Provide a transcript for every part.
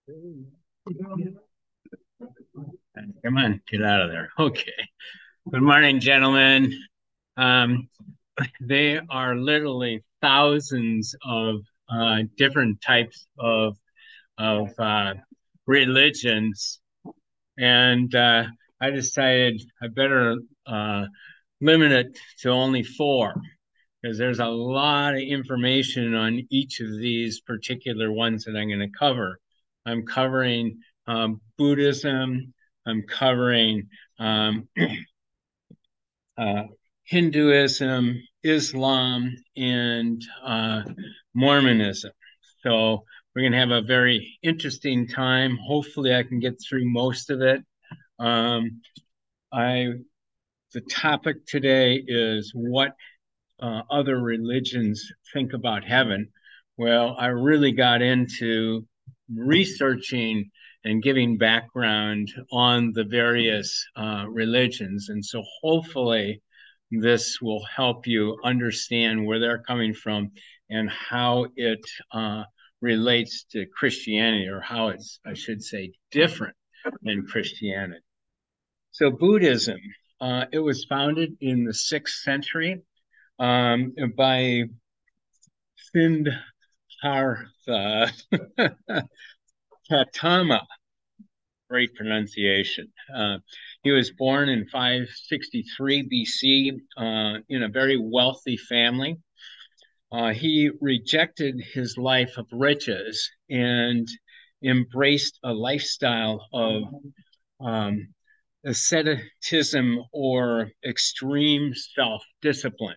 Come on, get out of there. Okay. Good morning, gentlemen. Um, they are literally thousands of different types of religions, and I decided I better limit it to only four because there's a lot of information on each of these particular ones that I'm going to cover. I'm covering Buddhism. I'm covering um, uh, Hinduism, Islam, and Mormonism. So we're going to have a very interesting time. Hopefully, I can get through most of it. Um, I the topic today is what other religions think about heaven. Well, I really got into researching and giving background on the various religions. And so hopefully this will help you understand where they're coming from and how it relates to Christianity, or how it's, I should say, different than Christianity. So Buddhism, it was founded in the 6th century by Siddhartha Gautama. Great pronunciation. He was born in 563 BC in a very wealthy family. He rejected his life of riches and embraced a lifestyle of um, asceticism or extreme self discipline.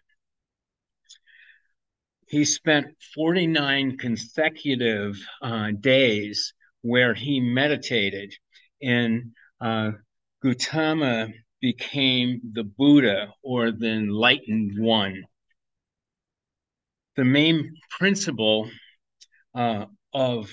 He spent 49 consecutive days where he meditated, and Gautama became the Buddha, or the enlightened one. The main principle uh, of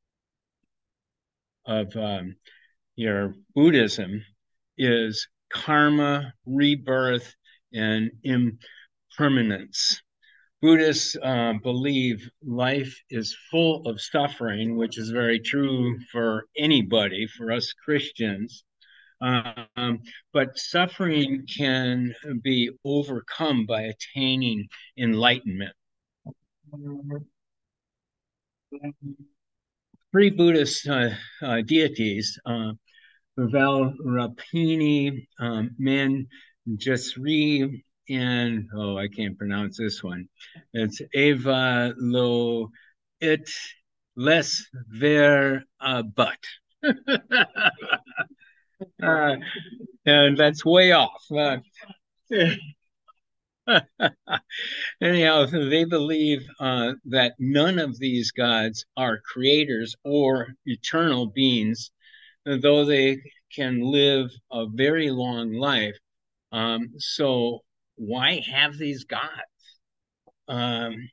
of your Buddhism is karma, rebirth, and impermanence. Buddhists believe life is full of suffering, which is very true for anybody, for us Christians. Um, but suffering can be overcome by attaining enlightenment. Three Buddhist deities, Valrapini, Manjusri, and I can't pronounce this one. It's Eva Lo It Les Ver But. uh, and that's way off. Anyhow, they believe that none of these gods are creators or eternal beings, though they can live a very long life. So why have these gods? Um,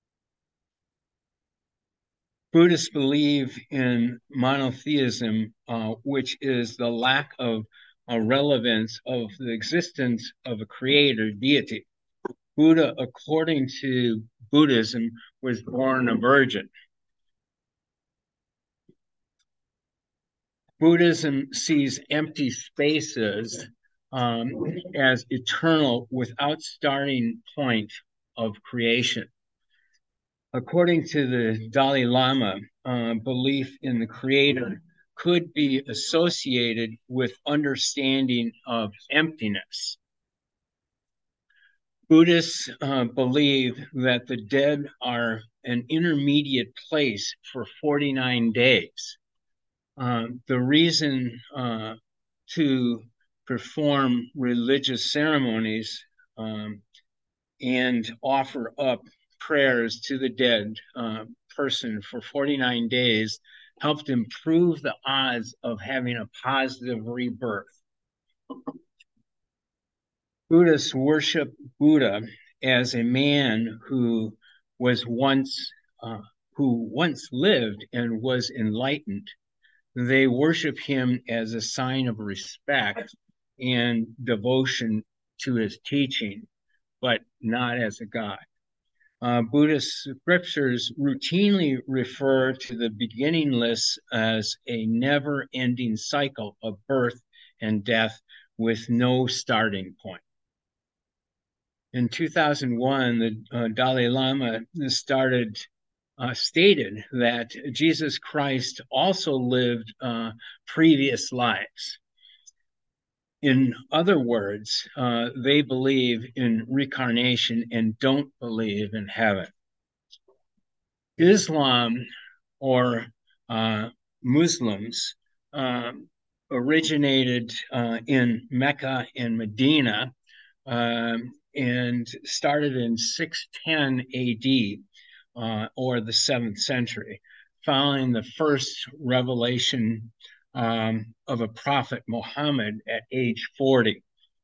Buddhists believe in monotheism, which is the lack of relevance of the existence of a creator deity. Buddha, according to Buddhism, was born a virgin. Buddhism sees empty spaces as eternal without starting point of creation. According to the Dalai Lama, belief in the creator could be associated with understanding of emptiness. Buddhists believe that the dead are an intermediate place for 49 days. The reason to perform religious ceremonies and offer up prayers to the dead person for 49 days helped improve the odds of having a positive rebirth. Buddhists worship Buddha as a man was once who once lived and was enlightened. They worship him as a sign of respect and devotion to his teaching, but not as a god. Buddhist scriptures routinely refer to the beginningless as a never-ending cycle of birth and death with no starting point. In 2001, the Dalai Lama stated that Jesus Christ also lived previous lives. In other words, they believe in reincarnation and don't believe in heaven. Islam or Muslims originated in Mecca and Medina and started in 610 AD or the 7th century, following the first revelation of a prophet, Muhammad, at age 40.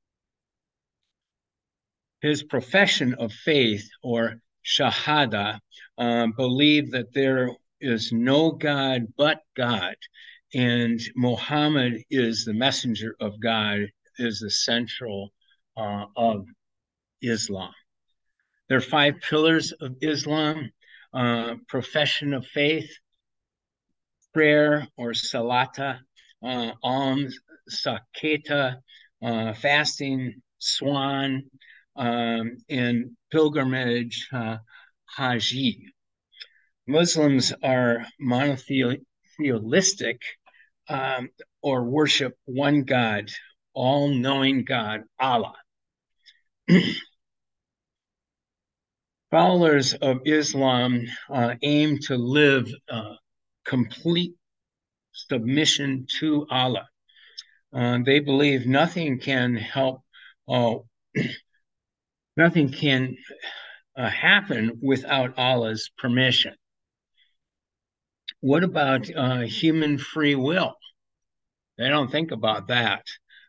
His profession of faith, or Shahada, believed that there is no God but God, and Muhammad is the messenger of God, is the central of Islam. There are 5 pillars of Islam: profession of faith, prayer or salata, alms, saketa, fasting, swan, and pilgrimage, haji. Muslims are monotheistic or worship one God, all-knowing God, Allah. Followers of Islam aim to live complete submission to Allah. They believe nothing can happen without Allah's permission. What about human free will? They don't think about that.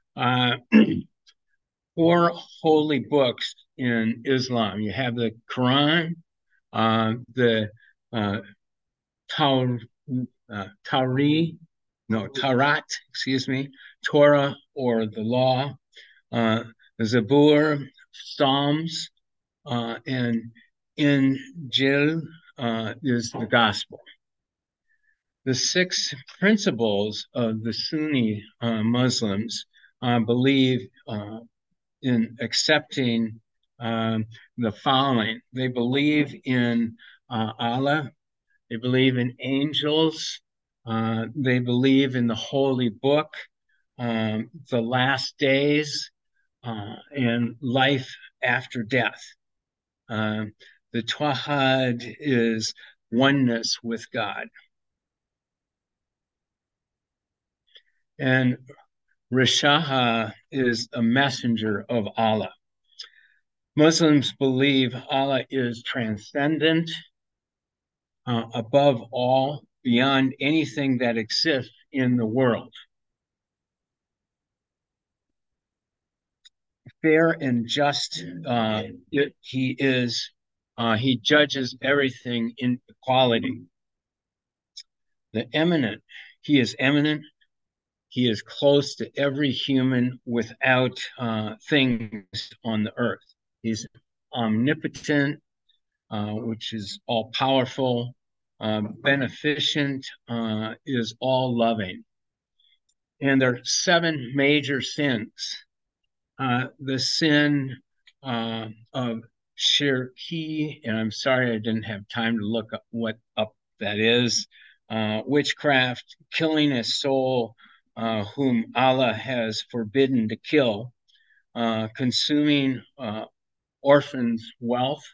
4 holy books in Islam. You have the Quran, the Taurat, Torah or the law, the Zabur, Psalms, and Injil is the gospel. The 6 principles of the Sunni Muslims believe in accepting the following. They believe in Allah. They believe in angels. They believe in the holy book, the last days, and life after death. The Tawhid is oneness with God. And Rishaha is a messenger of Allah. Muslims believe Allah is transcendent, above all, beyond anything that exists in the world. Fair and just, he is. He judges everything in equality. The eminent, he is eminent. He is close to every human without things on the earth. He's omnipotent, which is all powerful. Beneficent is all loving. And there are 7 major sins. The sin of shirki, and I'm sorry I didn't have time to look up what that is. Witchcraft, killing a soul whom Allah has forbidden to kill, consuming orphans' wealth,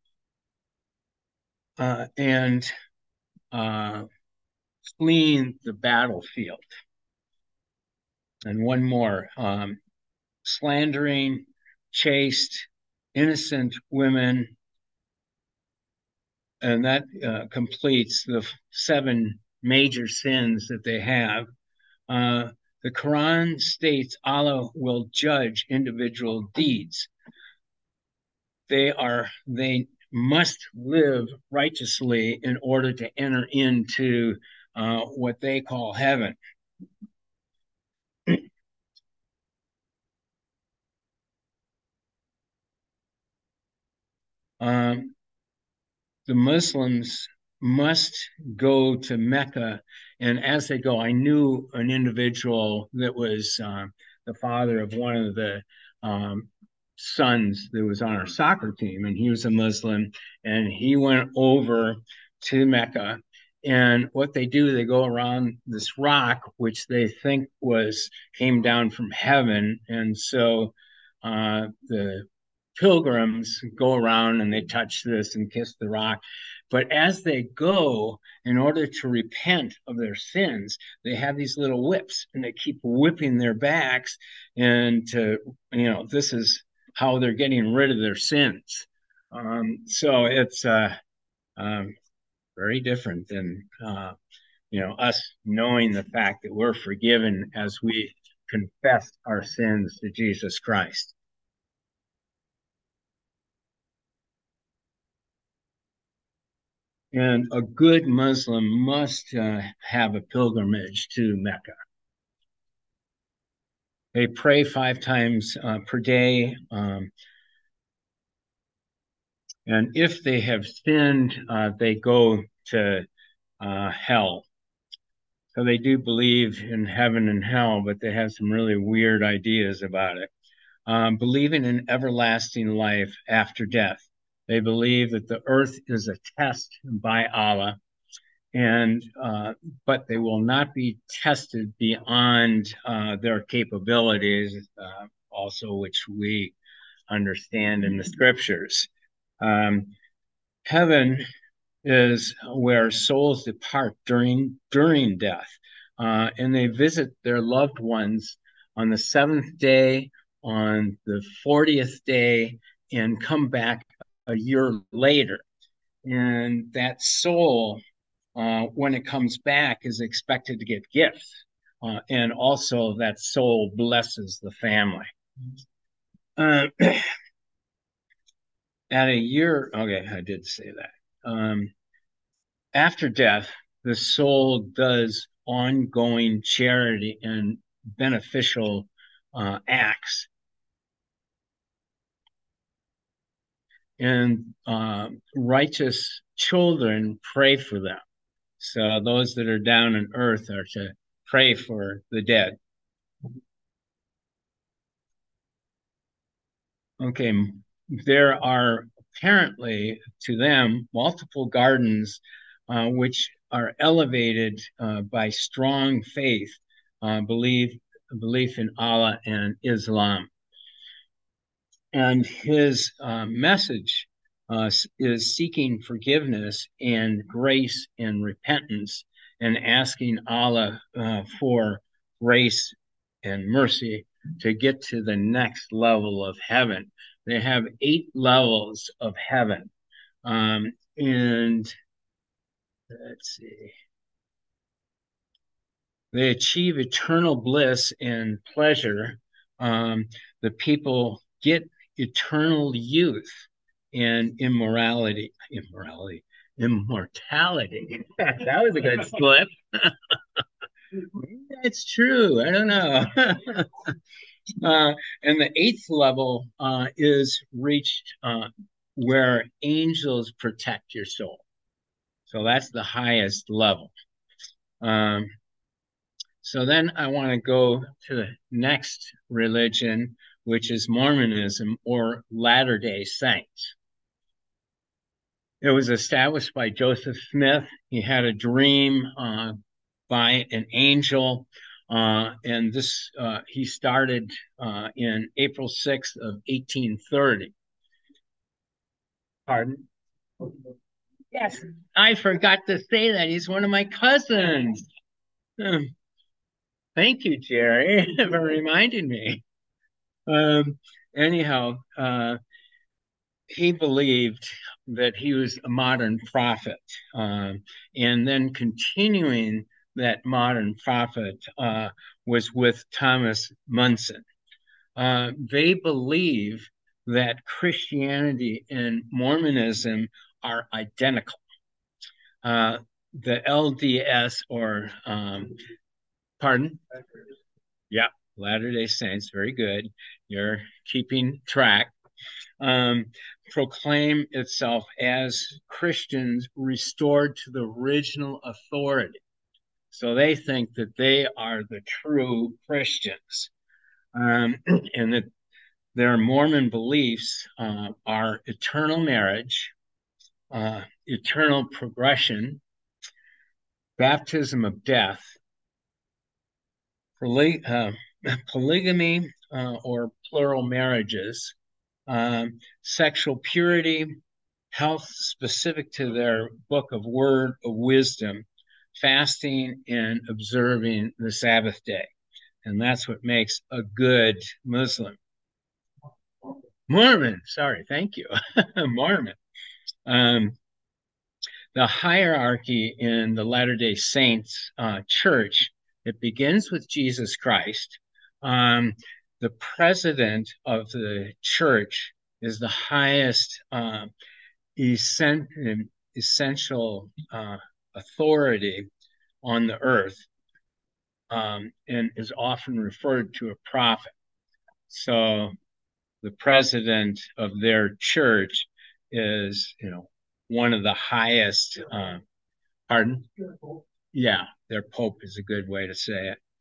and fleeing the battlefield. And one more, slandering chaste, innocent women, and that completes the 7 major sins that they have. The Quran states Allah will judge individual deeds. They must live righteously in order to enter into what they call heaven. the Muslims must go to Mecca. And as they go, I knew an individual that was the father of one of the sons that was on our soccer team, and he was a Muslim, and he went over to Mecca. And what they do, they go around this rock, which they think came down from heaven. And so the pilgrims go around and they touch this and kiss the rock. But as they go, in order to repent of their sins, they have these little whips and they keep whipping their backs. And this is how they're getting rid of their sins. So it's very different than us knowing the fact that we're forgiven as we confess our sins to Jesus Christ. And a good Muslim must have a pilgrimage to Mecca. They pray 5 times per day. And if they have sinned, they go to hell. So they do believe in heaven and hell, but they have some really weird ideas about it. Believing in everlasting life after death. They believe that the earth is a test by Allah, but they will not be tested beyond their capabilities, also which we understand in the scriptures. Heaven is where souls depart during death, and they visit their loved ones on the 7th day, on the 40th day, and come back a year later. And that soul, when it comes back, is expected to get gifts, and also that soul blesses the family. At a year, okay, I did say that. After death, the soul does ongoing charity and beneficial acts. And righteous children pray for them. So those that are down on earth are to pray for the dead. Okay, there are apparently to them multiple gardens which are elevated by strong faith, belief in Allah and Islam. And his message is seeking forgiveness and grace and repentance, and asking Allah for grace and mercy to get to the next level of heaven. They have 8 levels of heaven. And let's see. They achieve eternal bliss and pleasure. The people get eternal youth and immortality. That was a good slip. That's true. I don't know. And the 8th level is reached where angels protect your soul. So that's the highest level. So then I want to go to the next religion, which is Mormonism, or Latter-day Saints. It was established by Joseph Smith. He had a dream by an angel, and this he started in April 6th of 1830. Pardon? Yes, I forgot to say that. He's one of my cousins. Thank you, Jerry, for reminding me. Anyhow, he believed that he was a modern prophet, and then continuing that modern prophet was with Thomas Monson. They believe that Christianity and Mormonism are identical. The LDS, or pardon? Yeah, Latter-day Saints. Very good. You're keeping track. proclaim itself as Christians restored to the original authority. So they think that they are the true Christians, and that their Mormon beliefs are eternal marriage, eternal progression, baptism of death, polygamy or plural marriages, sexual purity, health specific to their book of word of wisdom, fasting, and observing the Sabbath day. And that's what makes a good Muslim. Mormon, sorry, thank you. Mormon. The hierarchy in the Latter-day Saints church, it begins with Jesus Christ. The president of the church is the highest essential authority on the earth, and is often referred to a prophet. So the president of their church is, one of the highest, pardon? Yeah, their pope is a good way to say it.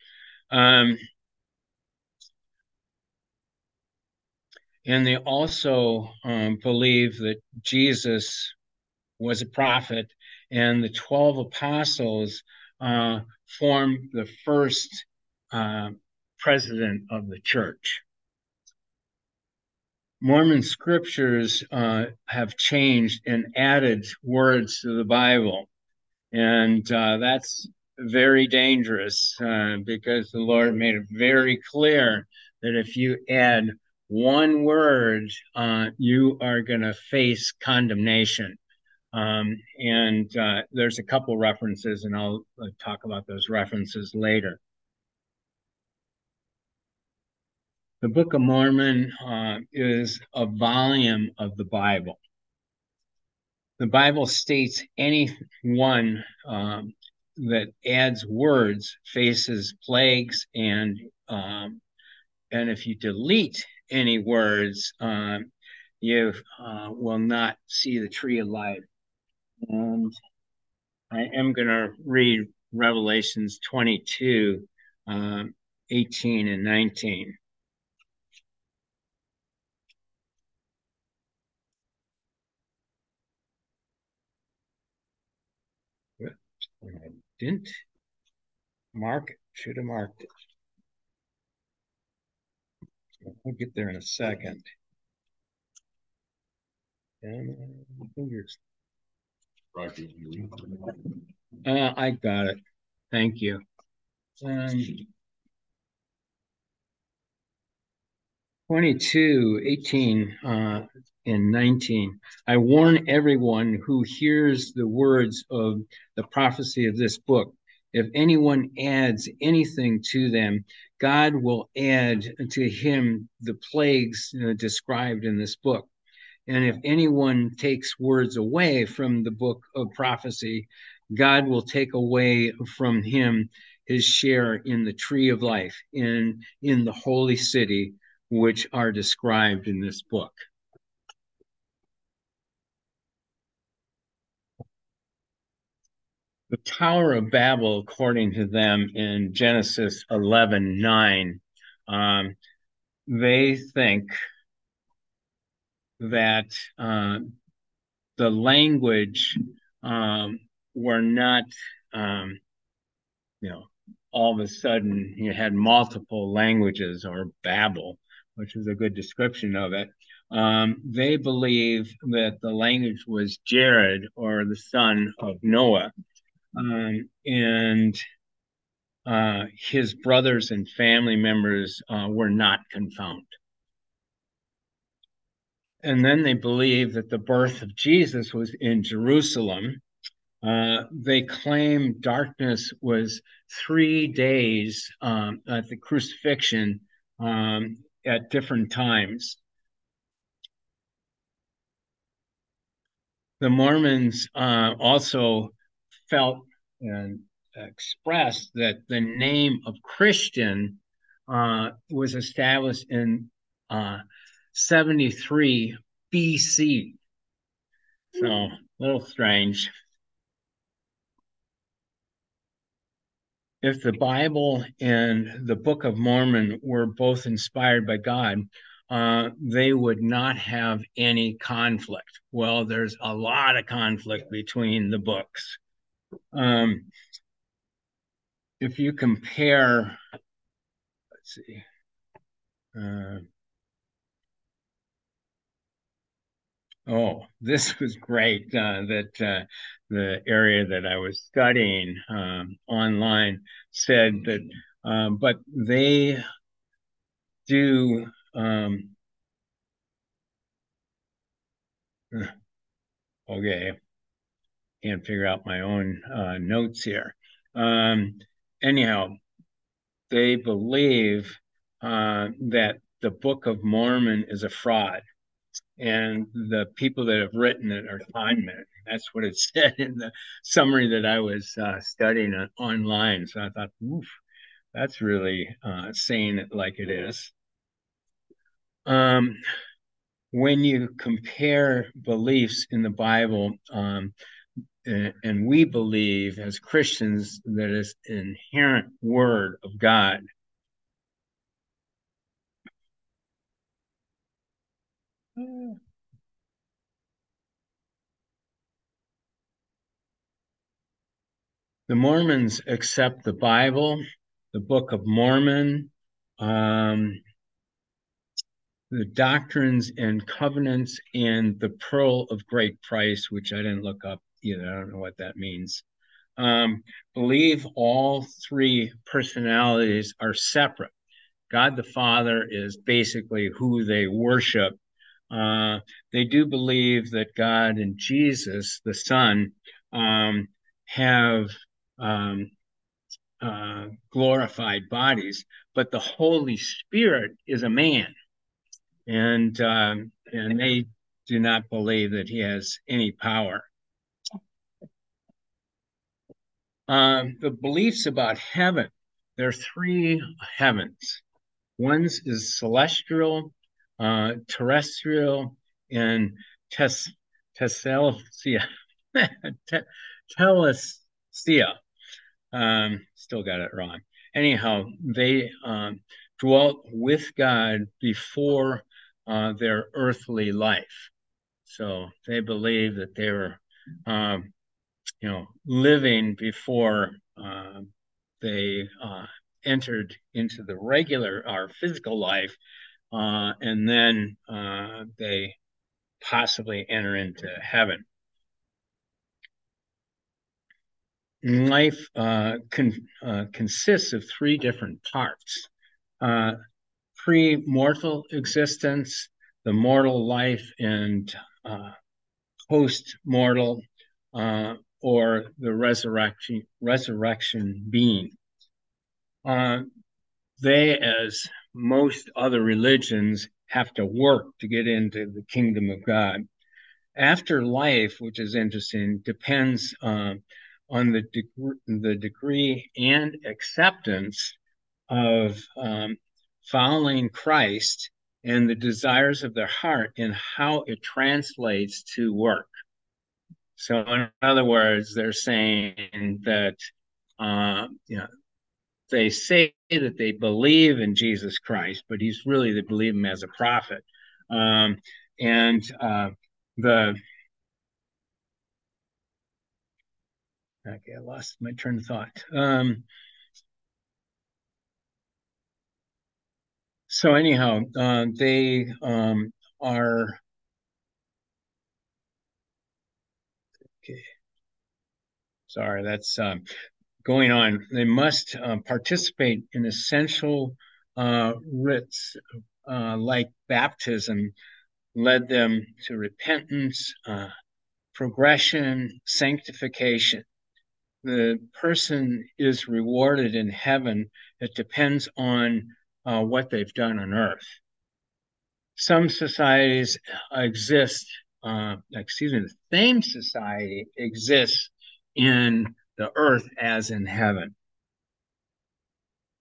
And they also believe that Jesus was a prophet, and the 12 apostles formed the first president of the church. Mormon scriptures have changed and added words to the Bible. And that's very dangerous because the Lord made it very clear that if you add one word, you are going to face condemnation. And there's a couple references, and I'll talk about those references later. The Book of Mormon is a volume of the Bible. The Bible states anyone that adds words faces plagues, and if you delete any words, you will not see the tree of life. And I am going to read Revelations 22, 18 and 19. I didn't mark it. Should have marked it. We'll get there in a second. And fingers. I got it. Thank you. 22, 18, and 19. I warn everyone who hears the words of the prophecy of this book. If anyone adds anything to them, God will add to him the plagues described in this book. And if anyone takes words away from the book of prophecy, God will take away from him his share in the tree of life, in the holy city, which are described in this book. The Tower of Babel, according to them in Genesis 11:9, they think that the language were not, all of a sudden you had multiple languages, or Babel, which is a good description of it. They believe that the language was Jared, or the son of Noah, and his brothers and family members were not confounded. And then they believe that the birth of Jesus was in Jerusalem. They claim darkness was 3 days at the crucifixion at different times. The Mormons also felt and expressed that the name of Christian was established in 73 BC. So a little strange. If the Bible and the Book of Mormon were both inspired by God, they would not have any conflict. Well, there's a lot of conflict between the books. If you compare, let's see, oh, this was great that the area that I was studying online said that, but they do, okay, can't figure out my own notes here. Anyhow, they believe that the Book of Mormon is a fraud, and the people that have written it are con men. That's what it said in the summary that I was studying online. So I thought, oof, that's really saying it like it is. When you compare beliefs in the Bible, and we believe as Christians that it's an inherent word of God. The Mormons accept the Bible, the Book of Mormon, the Doctrines and Covenants, and the Pearl of Great Price, which I didn't look up either. I don't know what that means. Believe all three personalities are separate. God the Father is basically who they worship. They do believe that God and Jesus, the Son, have um, glorified bodies, but the Holy Spirit is a man, and they do not believe that he has any power. The beliefs about heaven, there are three heavens. One is celestial, terrestrial, and Tessalcia. Telestia. Still got it wrong. Anyhow, they dwelt with God before their earthly life. So they believe that they were, living before they entered into the regular or physical life, and then they possibly enter into heaven. Life consists of three different parts: pre-mortal existence, the mortal life, and post-mortal, or the resurrection being. They, as most other religions, have to work to get into the kingdom of God. Afterlife, which is interesting, depends on the degree and acceptance of following Christ and the desires of their heart and how it translates to work. So, in other words, they're saying that they say that they believe in Jesus Christ, but he's really, they believe him as a prophet. And the Okay, I lost my train of thought. So anyhow, they are okay. Sorry, that's going on. They must participate in essential rites like baptism, led them to repentance, progression, sanctification. The person is rewarded in heaven. It depends on what they've done on earth. Some societies exist, the same society exists in the earth as in heaven.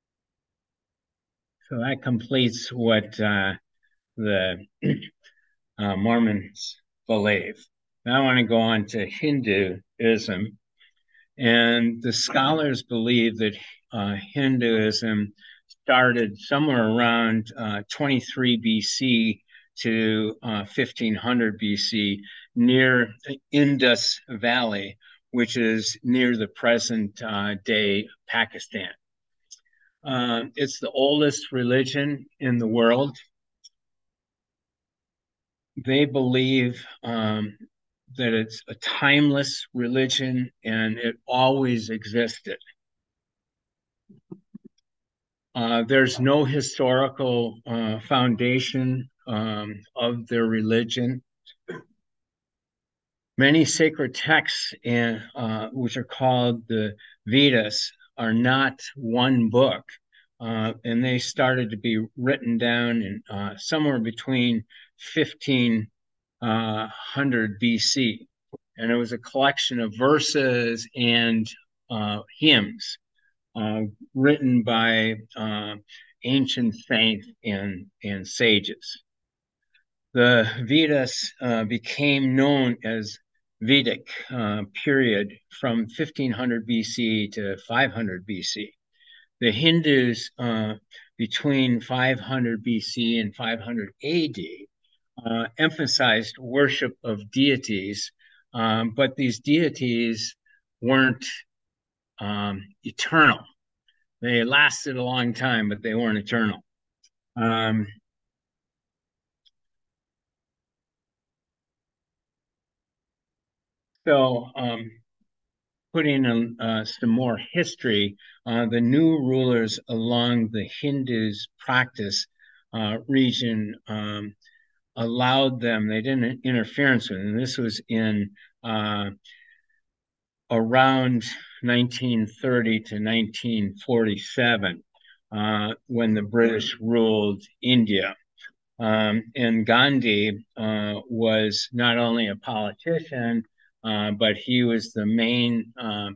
So that completes what the Mormons believe. Now I want to go on to Hinduism. And the scholars believe that Hinduism started somewhere around 23 BC to 1500 BC near the Indus Valley, which is near the present day Pakistan. It's the oldest religion in the world. They believe that it's a timeless religion and it always existed. There's no historical foundation of their religion. Many sacred texts, which are called the Vedas, are not one book, and they started to be written down in somewhere between 1500 BC, and it was a collection of verses and hymns written by ancient saints and sages. The Vedas became known as Vedic period from 1500 BC to 500 BC. The Hindus between 500 BC and 500 AD emphasized worship of deities, but these deities weren't eternal. They lasted a long time, but they weren't eternal. So, putting in some more history, the new rulers along the Hindus' practice region allowed them, they didn't interference with it. And this was in around 1930 to 1947 when the British ruled India. And Gandhi was not only a politician, but he was the main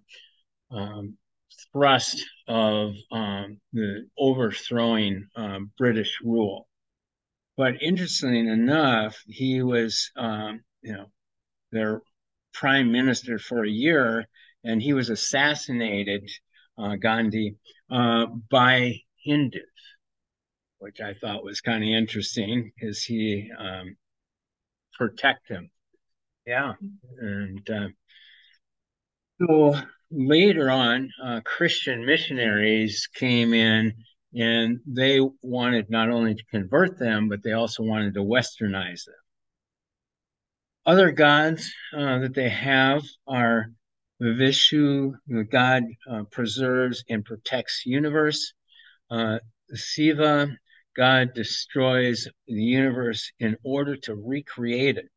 thrust of the overthrowing British rule. But interestingly enough, he was, their prime minister for a year, and he was assassinated, Gandhi, by Hindus, which I thought was kind of interesting because he protect him. Yeah, and so later on, Christian missionaries came in and they wanted not only to convert them, but they also wanted to westernize them. Other gods that they have are Vishu, the god preserves and protects universe. Siva, God destroys the universe in order to recreate it.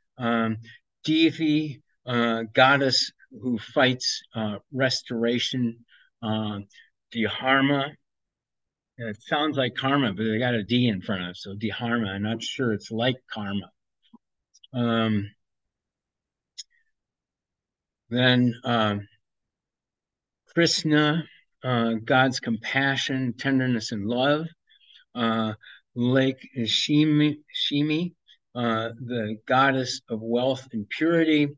Devi, goddess who fights restoration. Dharma, it sounds like karma, but they got a D in front of it, so Dharma. I'm not sure it's like karma. Then Krishna, God's compassion, tenderness, and love. Lake Shimi, the goddess of wealth and purity.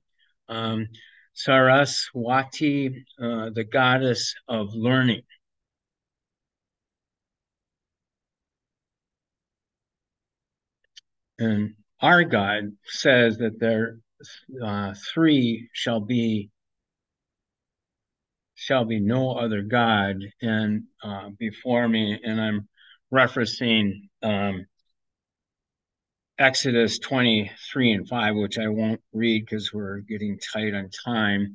Saraswati, the goddess of learning. And our God says that there three shall be no other God and before me, and I'm referencing Exodus 23 and 5, which I won't read because we're getting tight on time.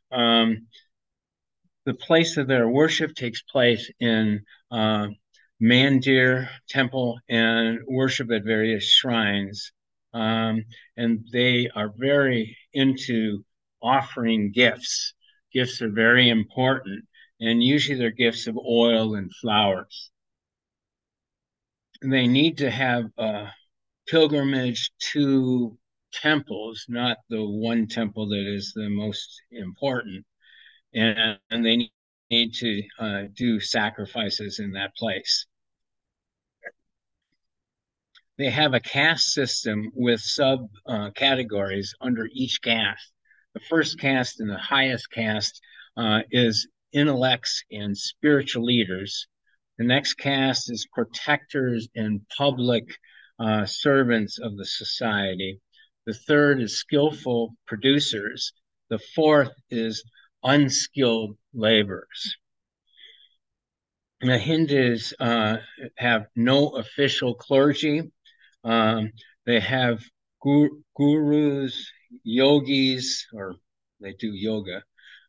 The place of their worship takes place in Mandir temple and worship at various shrines. And they are very into offering gifts. Gifts are very important, and usually they're gifts of oil and flowers. And they need to have a pilgrimage to temples, not the one temple that is the most important. And they need to do sacrifices in that place. They have a caste system with sub categories under each caste. The first caste and the highest caste is intellects and spiritual leaders. The next caste is protectors and public servants of the society. The third is skillful producers. The fourth is unskilled laborers. The Hindus have no official clergy. They have gurus, yogis, or they do yoga,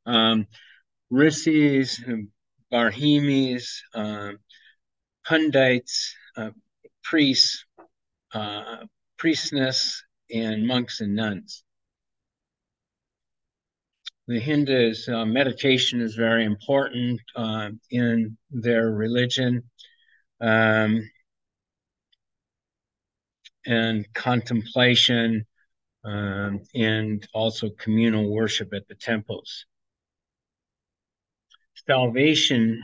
rishis, brahmis, Pundites, priests, priestess, and monks and nuns. The Hindus, meditation is very important in their religion, and contemplation, and also communal worship at the temples. Salvation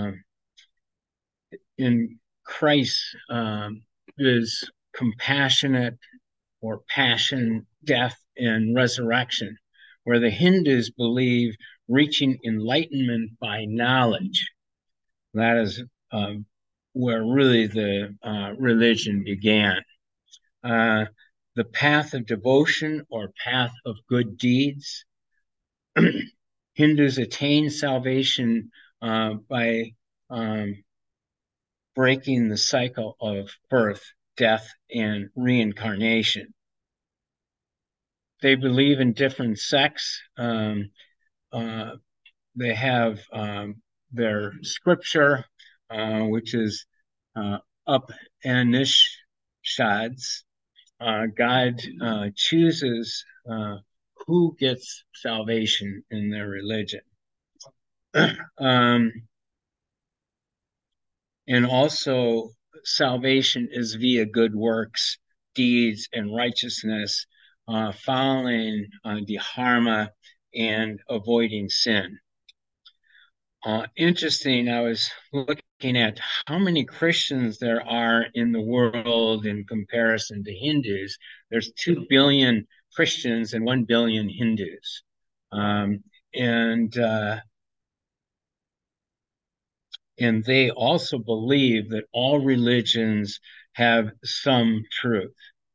in Christ is compassionate or passion, death, and resurrection, where the Hindus believe reaching enlightenment by knowledge. That is where really the religion began. The path of devotion or path of good deeds. Hindus attain salvation by breaking the cycle of birth, death, and reincarnation. They believe in different sects. They have their scripture, which is Upanishads. God chooses who gets salvation in their religion. And also, salvation is via good works, deeds, and righteousness, following dharma and avoiding sin. Interesting, I was looking at how many Christians there are in the world in comparison to Hindus. There's 2 billion Christians and 1 billion Hindus. And they also believe that all religions have some truth.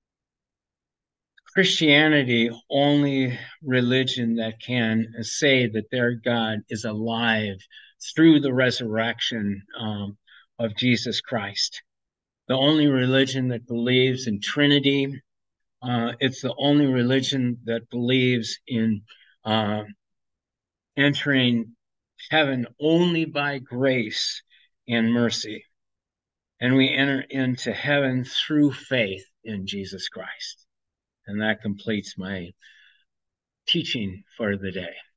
Christianity, only religion that can say that their God is alive through the resurrection of Jesus Christ. The only religion that believes in Trinity. It's the only religion that believes in entering heaven only by grace and mercy. And we enter into heaven through faith in Jesus Christ. And that completes my teaching for the day.